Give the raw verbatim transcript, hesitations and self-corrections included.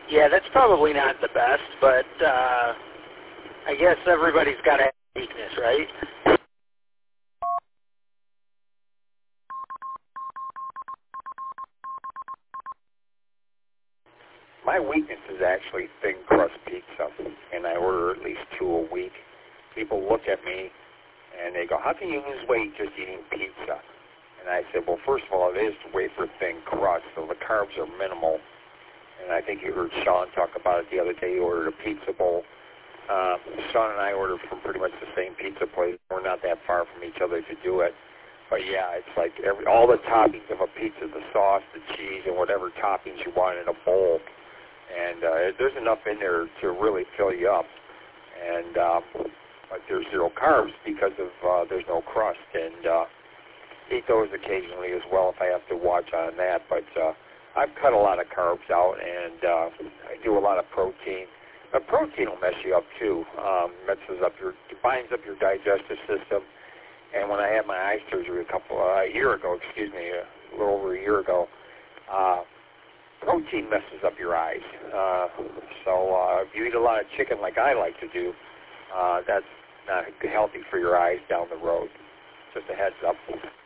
Yeah, that's probably not the best, but uh, I guess everybody's got a weakness, right? My weakness is actually thin crust pizza, and I order at least two a week. People look at me and they go, "How can you lose weight just eating pizza?" And I said, well, first of all, it is wafer thin crust, so the carbs are minimal. And I think you heard Sean talk about it the other day. He ordered a pizza bowl. Um, Sean and I ordered from pretty much the same pizza place. We're not that far from each other to do it. But yeah, it's like every, all the toppings of a pizza, the sauce, the cheese, and whatever toppings you want in a bowl. And uh, there's enough in there to really fill you up. And um, but there's zero carbs because of uh, there's no crust. And uh, eat those occasionally as well if I have to watch on that. But uh, I've cut a lot of carbs out, and uh, I do a lot of protein. But protein will mess you up too. Um, messes up your, binds up your digestive system. And when I had my eye surgery a couple uh, a year ago, excuse me, a little over a year ago, uh, protein messes up your eyes. Uh, so uh, if you eat a lot of chicken like I like to do, uh, that's not healthy for your eyes down the road. Just a heads up.